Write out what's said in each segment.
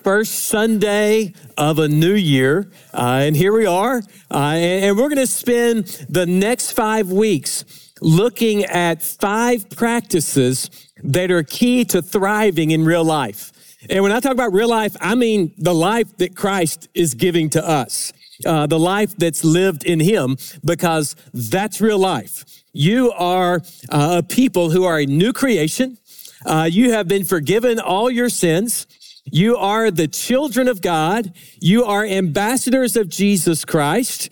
first Sunday of a new year, and here we are, and we're going to spend the next 5 weeks looking at 5 practices that are key to thriving in real life. And when I talk about real life, I mean the life that Christ is giving to us, the life that's lived in Him, because that's real life. You are a people who are a new creation. You have been forgiven all your sins. You are the children of God. You are ambassadors of Jesus Christ.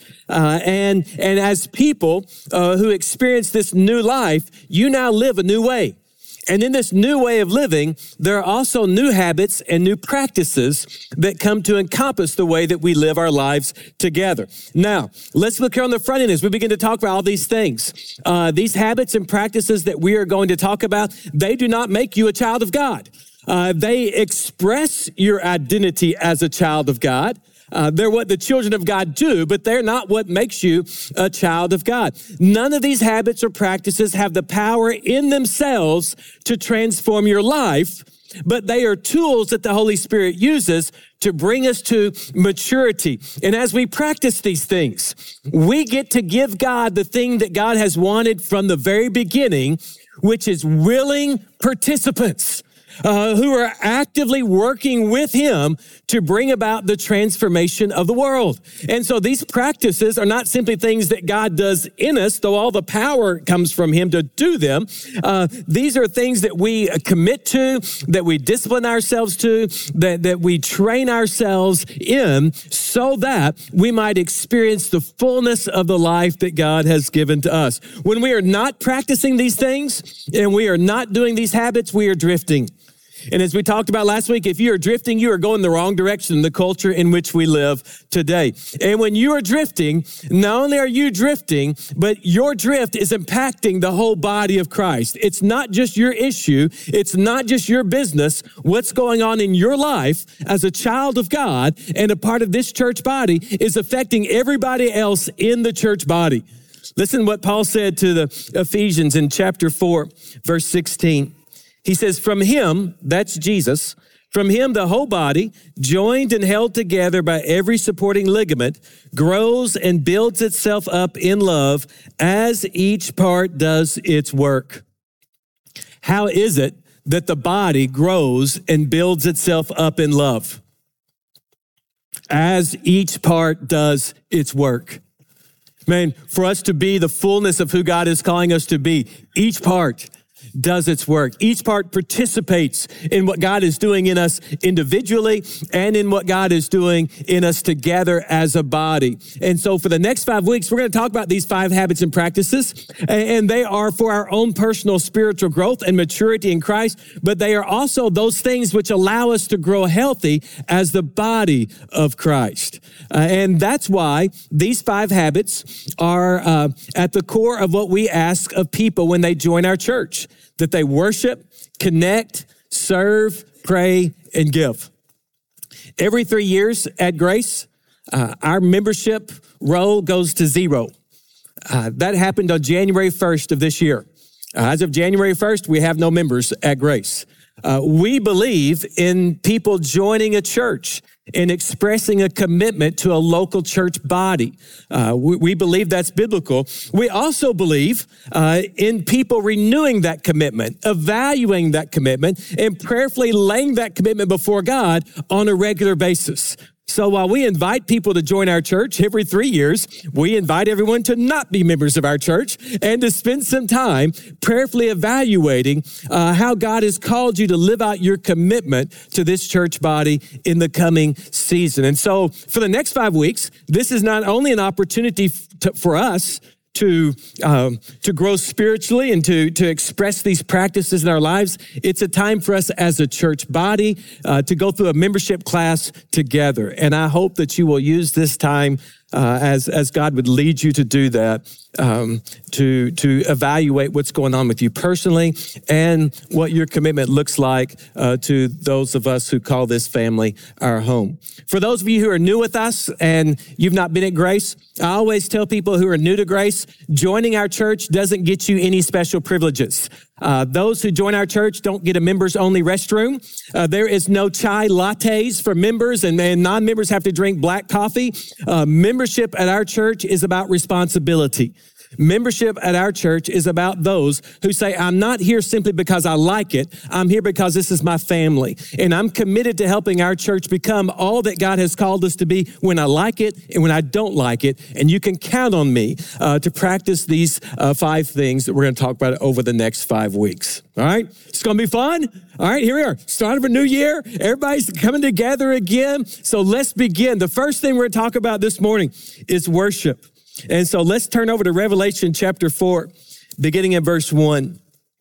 And as people who experience this new life, you now live a new way. And in this new way of living, there are also new habits and new practices that come to encompass the way that we live our lives together. Now, let's look here on the front end as we begin to talk about all these things. These habits and practices that we are going to talk about, they do not make you a child of God. They express your identity as a child of God. They're what the children of God do, but they're not what makes you a child of God. None of these habits or practices have the power in themselves to transform your life, but they are tools that the Holy Spirit uses to bring us to maturity. And as we practice these things, we get to give God the thing that God has wanted from the very beginning, which is willing participants. Who are actively working with Him to bring about the transformation of the world. And so these practices are not simply things that God does in us, though all the power comes from Him to do them. These are things that we commit to, that we discipline ourselves to, that we train ourselves in so that we might experience the fullness of the life that God has given to us. When we are not practicing these things and we are not doing these habits, we are drifting. And as we talked about last week, if you are drifting, you are going the wrong direction in the culture in which we live today. And when you are drifting, not only are you drifting, but your drift is impacting the whole body of Christ. It's not just your issue. It's not just your business. What's going on in your life as a child of God and a part of this church body is affecting everybody else in the church body. Listen to what Paul said to the Ephesians in chapter 4, verse 16. He says, from Him, that's Jesus, from Him the whole body, joined and held together by every supporting ligament, grows and builds itself up in love as each part does its work. How is it that the body grows and builds itself up in love? As each part does its work. Man, for us to be the fullness of who God is calling us to be, each part does its work. Each part participates in what God is doing in us individually and in what God is doing in us together as a body. And so for the next 5 weeks, we're going to talk about these 5 habits and practices, and they are for our own personal spiritual growth and maturity in Christ, but they are also those things which allow us to grow healthy as the body of Christ. And that's why these 5 habits are at the core of what we ask of people when they join our church. That they worship, connect, serve, pray, and give. Every 3 years at Grace, our membership roll goes to 0. That happened on January 1st of this year. As of January 1st, we have no members at Grace. We believe in people joining a church and expressing a commitment to a local church body. We believe that's biblical. We also believe in people renewing that commitment, evaluating that commitment, and prayerfully laying that commitment before God on a regular basis. So while we invite people to join our church every 3 years, we invite everyone to not be members of our church and to spend some time prayerfully evaluating how God has called you to live out your commitment to this church body in the coming season. And so for the next 5 weeks, this is not only an opportunity for us to grow spiritually and to express these practices in our lives. It's a time for us as a church body to go through a membership class together. And I hope that you will use this time as God would lead you to do that, to evaluate what's going on with you personally and what your commitment looks like to those of us who call this family our home. For those of you who are new with us and you've not been at Grace, I always tell people who are new to Grace, joining our church doesn't get you any special privileges. Those who join our church don't get a members-only restroom. There is no chai lattes for members, and non-members have to drink black coffee. Membership at our church is about responsibility. Membership at our church is about those who say, I'm not here simply because I like it. I'm here because this is my family. And I'm committed to helping our church become all that God has called us to be when I like it and when I don't like it. And you can count on me to practice these 5 things that we're going to talk about over the next 5 weeks. All right? It's going to be fun. All right, here we are. Start of a new year. Everybody's coming together again. So let's begin. The first thing we're going to talk about this morning is worship. And so let's turn over to Revelation chapter 4, beginning in verse 1.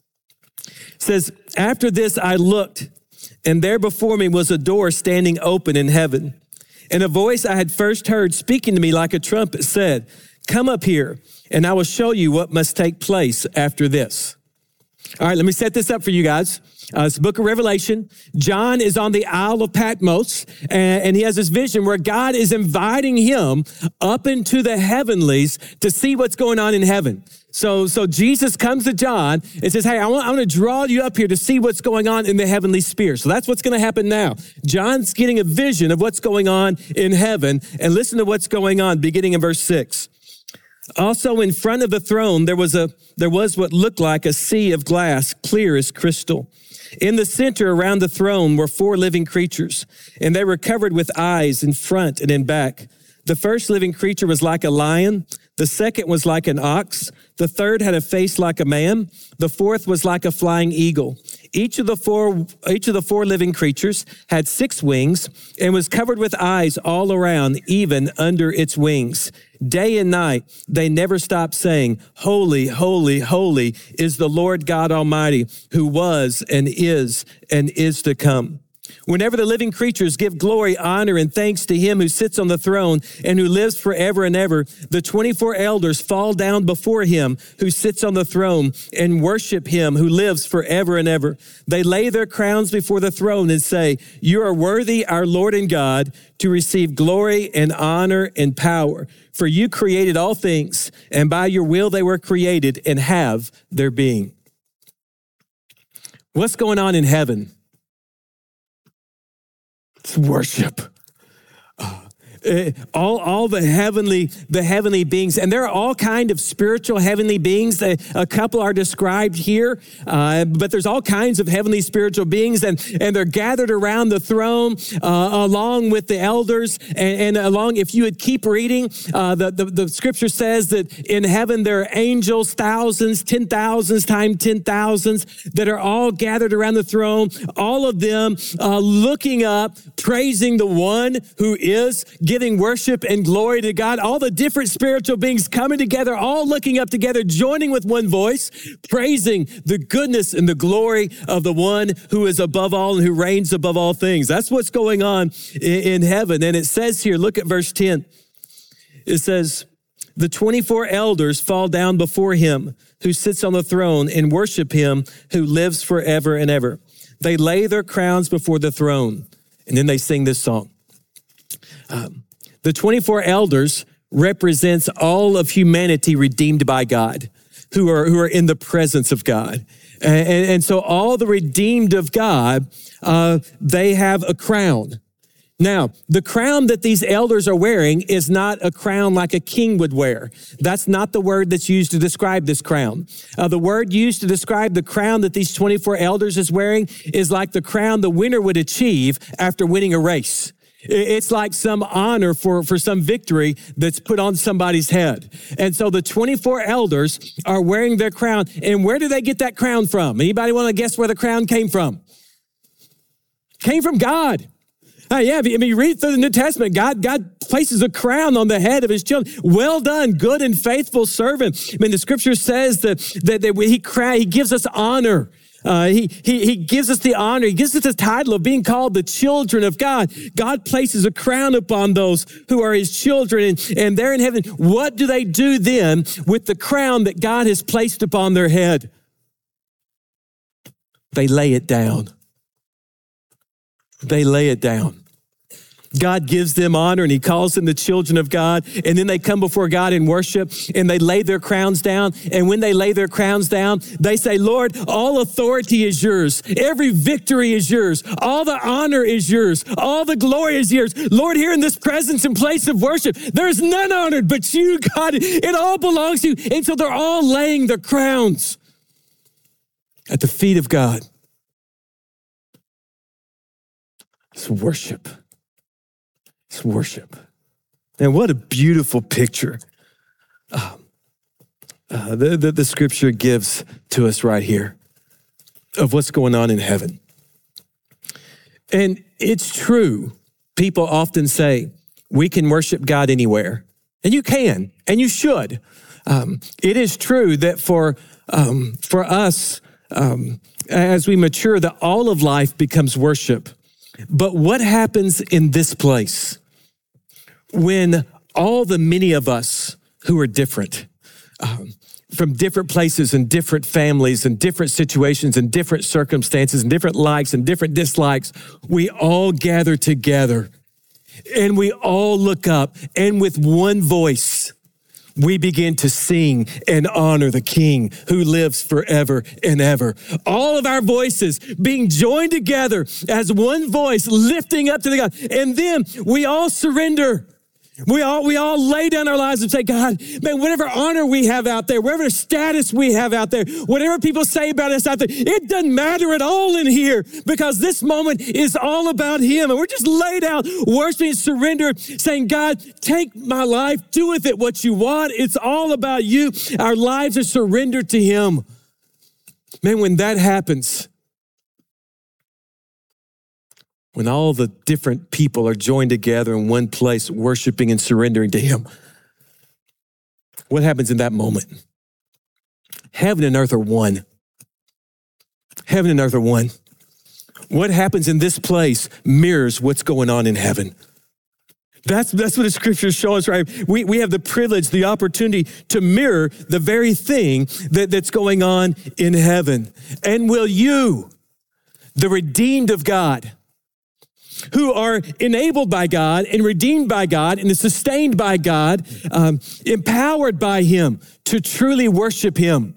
It says, after this I looked, and there before me was a door standing open in heaven. And a voice I had first heard speaking to me like a trumpet said, come up here, and I will show you what must take place after this. All right, let me set this up for you guys. It's the book of Revelation. John is on the Isle of Patmos, and he has this vision where God is inviting him up into the heavenlies to see what's going on in heaven. So Jesus comes to John and says, hey, I want to draw you up here to see what's going on in the heavenly sphere. So that's what's going to happen now. John's getting a vision of what's going on in heaven, and listen to what's going on, beginning in verse 6. Also in front of the throne, there was what looked like a sea of glass, clear as crystal. In the center around the throne were 4 living creatures, and they were covered with eyes in front and in back. The first living creature was like a lion. The second was like an ox. The third had a face like a man. The fourth was like a flying eagle. Each of the four living creatures had 6 wings and was covered with eyes all around, even under its wings. Day and night, they never stopped saying, holy, holy, holy is the Lord God Almighty, who was and is to come. Whenever the living creatures give glory, honor, and thanks to him who sits on the throne and who lives forever and ever, the 24 elders fall down before him who sits on the throne and worship him who lives forever and ever. They lay their crowns before the throne and say, you are worthy, our Lord and God, to receive glory and honor and power. For you created all things, and by your will they were created and have their being. What's going on in heaven? It's worship. All the heavenly beings, and there are all kinds of spiritual heavenly beings. A couple are described here, but there's all kinds of heavenly spiritual beings, and they're gathered around the throne along with the elders, and along. If you would keep reading, the scripture says that in heaven there are angels, thousands, 10,000s times 10,000s that are all gathered around the throne. All of them looking up, praising the one who is giving worship and glory to God. All the different spiritual beings coming together, all looking up together, joining with one voice, praising the goodness and the glory of the one who is above all and who reigns above all things. That's what's going on in heaven. And it says here, look at verse 10. It says, the 24 elders fall down before him who sits on the throne and worship him who lives forever and ever. They lay their crowns before the throne. And then they sing this song. The 24 elders represents all of humanity redeemed by God, who are in the presence of God. And so all the redeemed of God, they have a crown. Now, the crown that these elders are wearing is not a crown like a king would wear. That's not the word that's used to describe this crown. The word used to describe the crown that these 24 elders is wearing is like the crown the winner would achieve after winning a race. It's like some honor for some victory that's put on somebody's head. And so the 24 elders are wearing their crown. And where do they get that crown from? Anybody want to guess where the crown came from? Came from God. You read through the New Testament, God places a crown on the head of his children. Well done, good and faithful servant. The scripture says that he gives us honor. He gives us the honor. He gives us the title of being called the children of God. God places a crown upon those who are his children, and they're in heaven. What do they do then with the crown that God has placed upon their head? They lay it down. They lay it down. God gives them honor and he calls them the children of God. And then they come before God in worship and they lay their crowns down. And when they lay their crowns down, they say, Lord, all authority is yours. Every victory is yours. All the honor is yours. All the glory is yours. Lord, here in this presence and place of worship, there's none honored but you, God. It all belongs to you. And so they're all laying their crowns at the feet of God. It's worship. It's worship. And what a beautiful picture the scripture gives to us right here of what's going on in heaven. And it's true. People often say, we can worship God anywhere. And you can, and you should. It is true that for us, as we mature, that all of life becomes worship. But what happens in this place when all the many of us who are different, from different places and different families and different situations and different circumstances and different likes and different dislikes, we all gather together and we all look up and with one voice, we begin to sing and honor the King who lives forever and ever. All of our voices being joined together as one voice, lifting up to the God. And then we all surrender. We all lay down our lives and say, God, man, whatever honor we have out there, whatever status we have out there, whatever people say about us out there, it doesn't matter at all in here because this moment is all about him. And we're just laid out, worshiping and surrender, saying, God, take my life, do with it what you want. It's all about you. Our lives are surrendered to him. Man, when that happens, when all the different people are joined together in one place, worshiping and surrendering to him, what happens in that moment? Heaven and earth are one. Heaven and earth are one. What happens in this place mirrors what's going on in heaven. That's what the scriptures show us, right? We have the privilege, the opportunity to mirror the very thing that's going on in heaven. And will you, the redeemed of God, who are enabled by God and redeemed by God and sustained by God, empowered by him to truly worship him,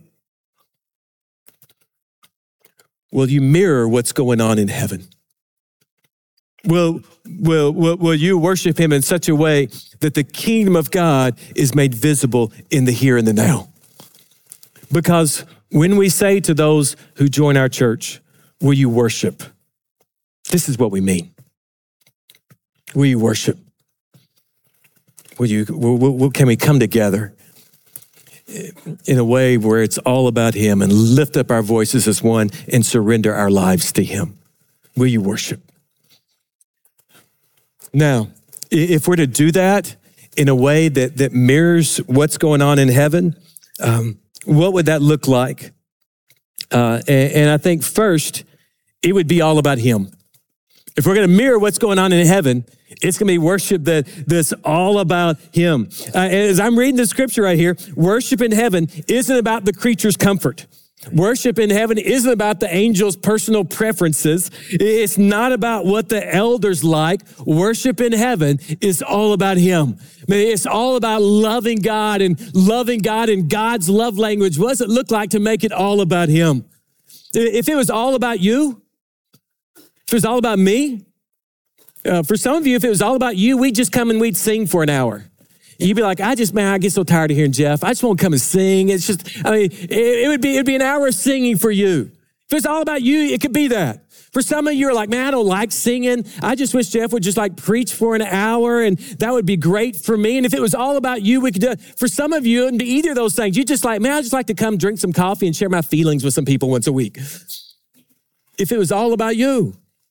will you mirror what's going on in heaven? Will you worship him in such a way that the kingdom of God is made visible in the here and the now? Because when we say to those who join our church, will you worship? This is what we mean. Will you worship? Can we come together in a way where it's all about him and lift up our voices as one and surrender our lives to him? Will you worship? Now, if we're to do that in a way that mirrors what's going on in heaven, what would that look like? And I think first, it would be all about him. If we're going to mirror what's going on in heaven, it's going to be worship that's all about him. As I'm reading the scripture right here, worship in heaven isn't about the creature's comfort. Worship in heaven isn't about the angel's personal preferences. It's not about what the elders like. Worship in heaven is all about him. It's all about loving God and God's love language. What does it look like to make it all about him? If it was all about you, if it was all about me, for some of you, if it was all about you, we'd just come and we'd sing for an hour. You'd be like, I get so tired of hearing Jeff. I just want to come and sing. It's just, it would be an hour of singing for you. If it's all about you, it could be that. For some of you are like, man, I don't like singing. I just wish Jeff would just like preach for an hour and that would be great for me. And if it was all about you, we could do it. For some of you, it wouldn't be either of those things. You just like, man, I just like to come drink some coffee and share my feelings with some people once a week. If it was all about you,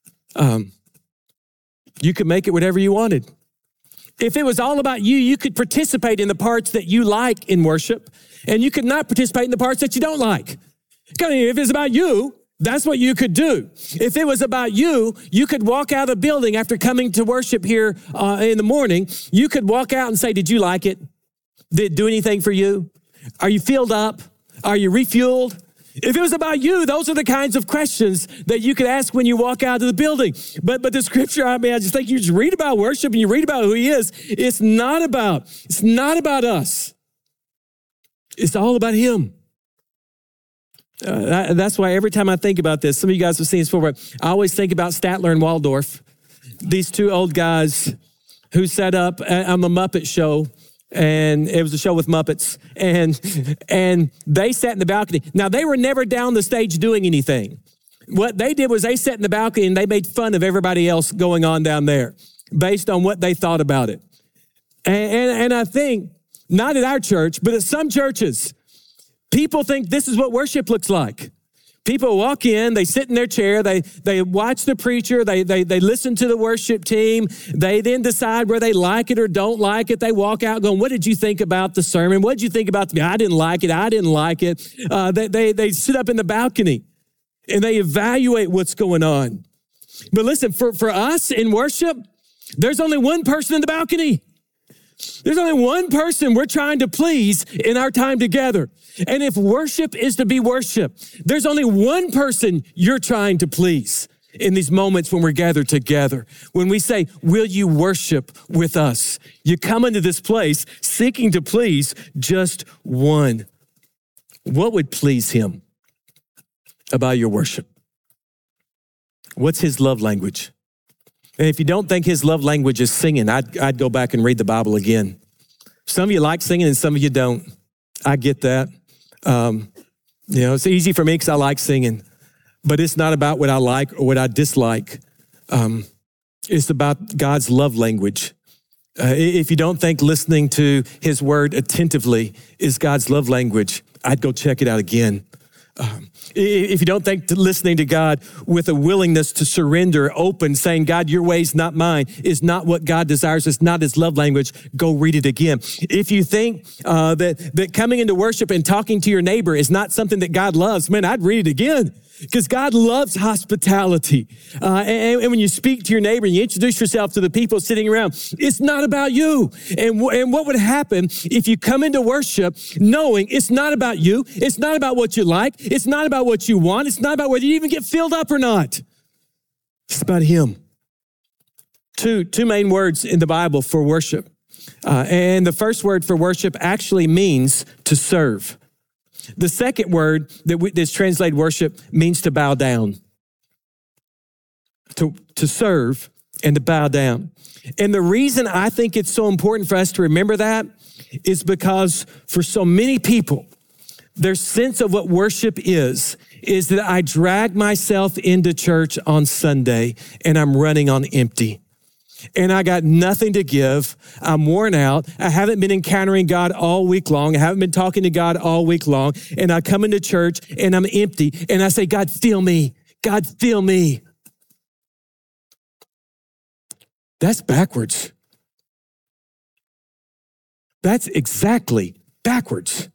you could make it whatever you wanted. If it was all about you, you could participate in the parts that you like in worship, and you could not participate in the parts that you don't like. If it's about you, that's what you could do. If it was about you, you could walk out of the building after coming to worship here in the morning. You could walk out and say, did you like it? Did it do anything for you? Are you filled up? Are you refueled? If it was about you, those are the kinds of questions that you could ask when you walk out of the building. But the scripture, I just think you just read about worship and you read about who he is. It's not about us. It's all about him. That's why every time I think about this, some of you guys have seen this before, I always think about Statler and Waldorf, these two old guys who set up on the Muppet Show. And it was a show with Muppets, and they sat in the balcony. Now, they were never down the stage doing anything. What they did was they sat in the balcony and they made fun of everybody else going on down there based on what they thought about it. And I think, not at our church, but at some churches, people think this is what worship looks like. People walk in, they sit in their chair, they watch the preacher, they listen to the worship team, they then decide whether they like it or don't like it. They walk out going, what did you think about the sermon? What did you think about me? I didn't like it. They sit up in the balcony and they evaluate what's going on. But listen, for us in worship, there's only one person in the balcony. There's only one person we're trying to please in our time together. And if worship is to be worship, there's only one person you're trying to please in these moments when we're gathered together. When we say, will you worship with us? You come into this place seeking to please just one. What would please him about your worship? What's his love language? And if you don't think his love language is singing, I'd go back and read the Bible again. Some of you like singing and some of you don't. I get that. It's easy for me because I like singing, but it's not about what I like or what I dislike. It's about God's love language. If you don't think listening to his word attentively is God's love language, I'd go check it out again. If you don't think listening to God with a willingness to surrender, open, saying, God, your ways, not mine, is not what God desires, it's not his love language, go read it again. If you think that coming into worship and talking to your neighbor is not something that God loves, man, I'd read it again. Because God loves hospitality. And when you speak to your neighbor and you introduce yourself to the people sitting around, it's not about you. And what would happen if you come into worship knowing it's not about you, it's not about what you like, it's not about what you want, it's not about whether you even get filled up or not. It's about him. Two main words in the Bible for worship. And the first word for worship actually means to serve. The second word that's translated worship means to bow down, to serve and to bow down. And the reason I think it's so important for us to remember that is because for so many people, their sense of what worship is that I drag myself into church on Sunday and I'm running on empty. And I got nothing to give. I'm worn out. I haven't been encountering God all week long. I haven't been talking to God all week long. And I come into church and I'm empty. And I say, God, fill me. God, fill me. That's backwards. That's exactly backwards.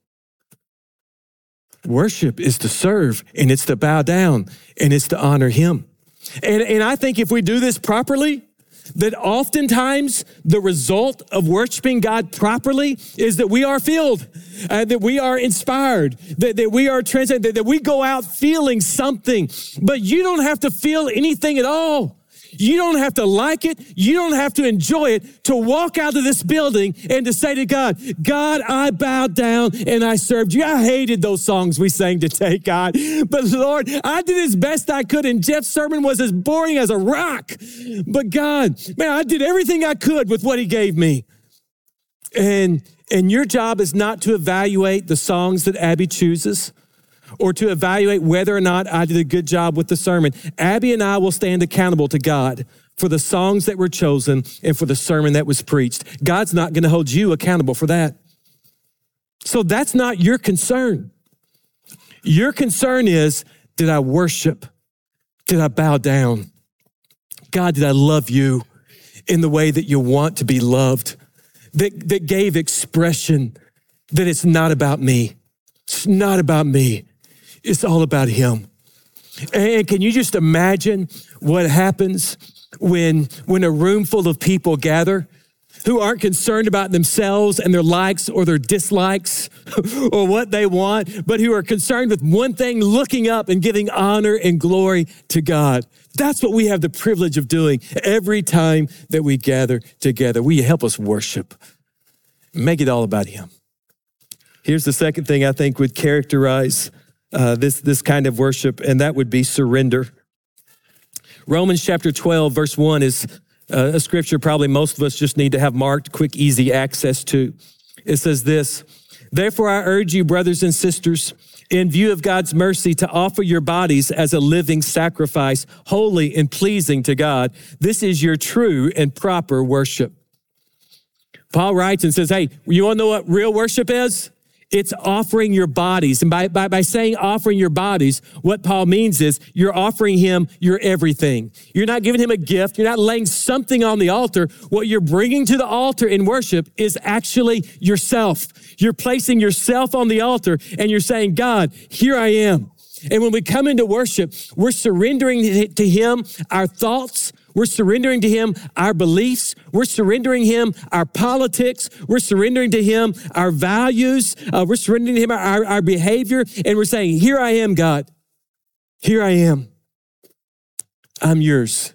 Worship is to serve and it's to bow down and it's to honor him. And I think if we do this properly, that oftentimes the result of worshiping God properly is that we are filled, that we are inspired, that we are transcended, that we go out feeling something. But you don't have to feel anything at all. You don't have to like it. You don't have to enjoy it to walk out of this building and to say to God, God, I bowed down and I served you. I hated those songs we sang today, God. But Lord, I did as best I could and Jeff's sermon was as boring as a rock. But God, man, I did everything I could with what he gave me. And your job is not to evaluate the songs that Abby chooses, or to evaluate whether or not I did a good job with the sermon. Abby and I will stand accountable to God for the songs that were chosen and for the sermon that was preached. God's not going to hold you accountable for that. So that's not your concern. Your concern is, did I worship? Did I bow down? God, did I love you in the way that you want to be loved? That gave expression that it's not about me. It's not about me. It's all about him. And can you just imagine what happens when a room full of people gather who aren't concerned about themselves and their likes or their dislikes or what they want, but who are concerned with one thing, looking up and giving honor and glory to God. That's what we have the privilege of doing every time that we gather together. Will you help us worship? Make it all about him. Here's the second thing I think would characterize this kind of worship, and that would be surrender. Romans chapter 12, verse 1 is a scripture probably most of us just need to have marked, quick, easy access to. It says this, "Therefore I urge you, brothers and sisters, in view of God's mercy, to offer your bodies as a living sacrifice, holy and pleasing to God. This is your true and proper worship." Paul writes and says, hey, you want to know what real worship is? It's offering your bodies. And by saying offering your bodies, what Paul means is you're offering him your everything. You're not giving him a gift. You're not laying something on the altar. What you're bringing to the altar in worship is actually yourself. You're placing yourself on the altar and you're saying, God, here I am. And when we come into worship, we're surrendering to him our thoughts. We're surrendering to him our beliefs. We're surrendering him our politics. We're surrendering to him our values. We're surrendering to him our behavior. And we're saying, here I am, God. Here I am. I'm yours.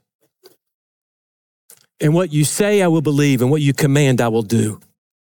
And what you say, I will believe. And what you command, I will do.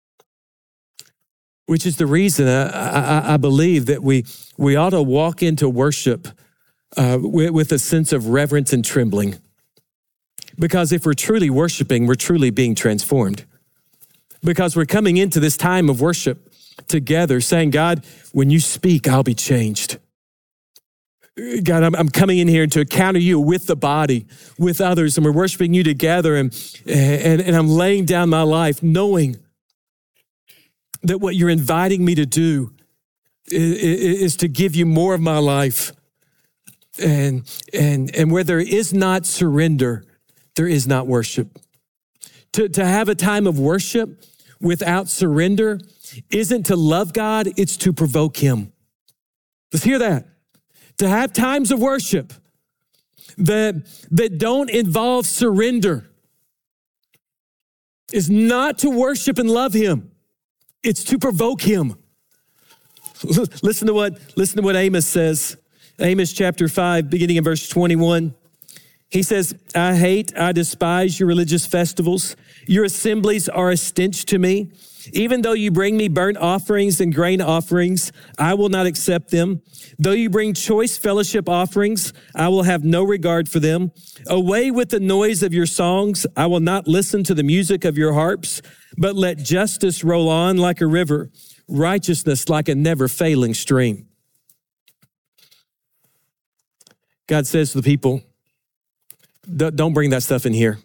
Which is the reason I believe that we ought to walk into worship with a sense of reverence and trembling. Because if we're truly worshiping, we're truly being transformed. Because we're coming into this time of worship together saying, God, when you speak, I'll be changed. God, I'm coming in here to encounter you with the body, with others, and we're worshiping you together, and I'm laying down my life knowing that what you're inviting me to do is to give you more of my life. And where there is not surrender, there is not worship. To have a time of worship without surrender isn't to love God, it's to provoke him. Let's hear that. To have times of worship that don't involve surrender is not to worship and love him. It's to provoke him. Listen to what Amos says. Amos chapter 5, beginning in verse 21. He says, I despise your religious festivals. Your assemblies are a stench to me. Even though you bring me burnt offerings and grain offerings, I will not accept them. Though you bring choice fellowship offerings, I will have no regard for them. Away with the noise of your songs. I will not listen to the music of your harps, but let justice roll on like a river, righteousness like a never failing stream. God says to the people, don't bring that stuff in here.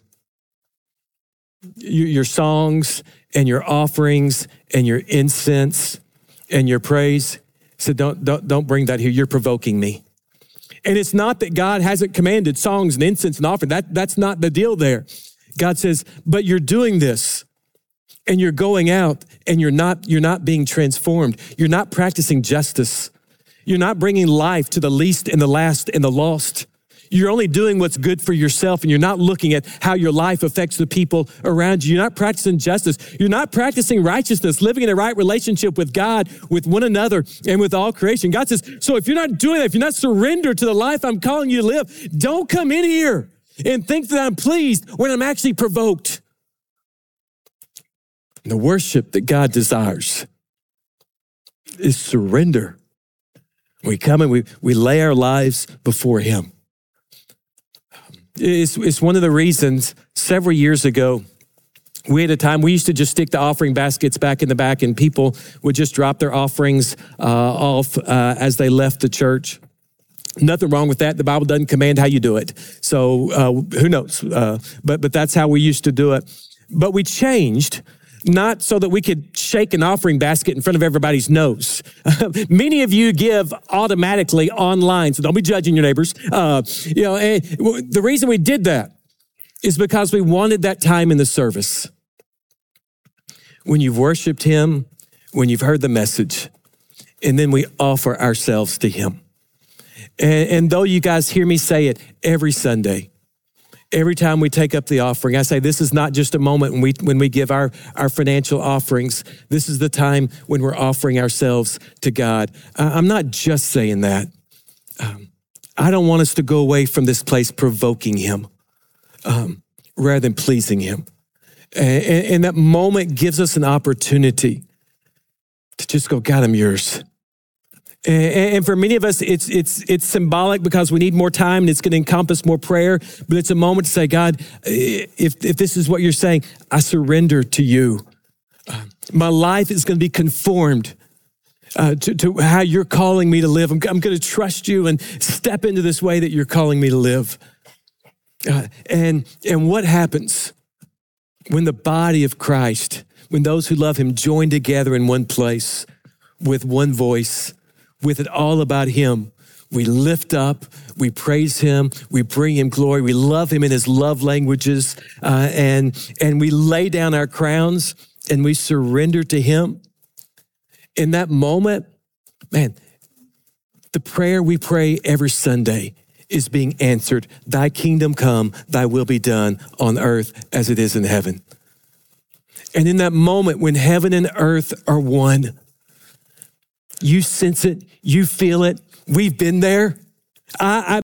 Your songs and your offerings and your incense and your praise. So don't bring that here. You're provoking me. And it's not that God hasn't commanded songs and incense and offering. That's not the deal there. God says, but you're doing this and you're going out and you're not being transformed. You're not practicing justice. You're not bringing life to the least and the last and the lost. You're only doing what's good for yourself, and you're not looking at how your life affects the people around you. You're not practicing justice. You're not practicing righteousness, living in a right relationship with God, with one another, and with all creation. God says, so if you're not doing that, if you're not surrendered to the life I'm calling you to live, don't come in here and think that I'm pleased when I'm actually provoked. And the worship that God desires is surrender. We come and we lay our lives before him. It's one of the reasons several years ago, we had a time, we used to just stick the offering baskets back in the back and people would just drop their offerings off as they left the church. Nothing wrong with that. The Bible doesn't command how you do it. So who knows? But that's how we used to do it. But we changed, not so that we could shake an offering basket in front of everybody's nose. Many of you give automatically online, so don't be judging your neighbors. And the reason we did that is because we wanted that time in the service. When you've worshiped him, when you've heard the message, and then we offer ourselves to him. And though you guys hear me say it every Sunday, Every time we take up the offering, I say this is not just a moment when we give our financial offerings. This is the time when we're offering ourselves to God. I'm not just saying that. I don't want us to go away from this place provoking him rather than pleasing him. And that moment gives us an opportunity to just go, God, I'm yours. And for many of us, it's symbolic because we need more time and it's going to encompass more prayer. But it's a moment to say, God, if this is what you're saying, I surrender to you. My life is going to be conformed to how you're calling me to live. I'm going to trust you and step into this way that you're calling me to live. And what happens when the body of Christ, when those who love him join together in one place with one voice, with it all about him? We lift up, we praise him, we bring him glory, we love him in his love languages, and we lay down our crowns and we surrender to him. In that moment, man, the prayer we pray every Sunday is being answered. Thy kingdom come, thy will be done on earth as it is in heaven. And in that moment when heaven and earth are one, you sense it, you feel it. We've been there.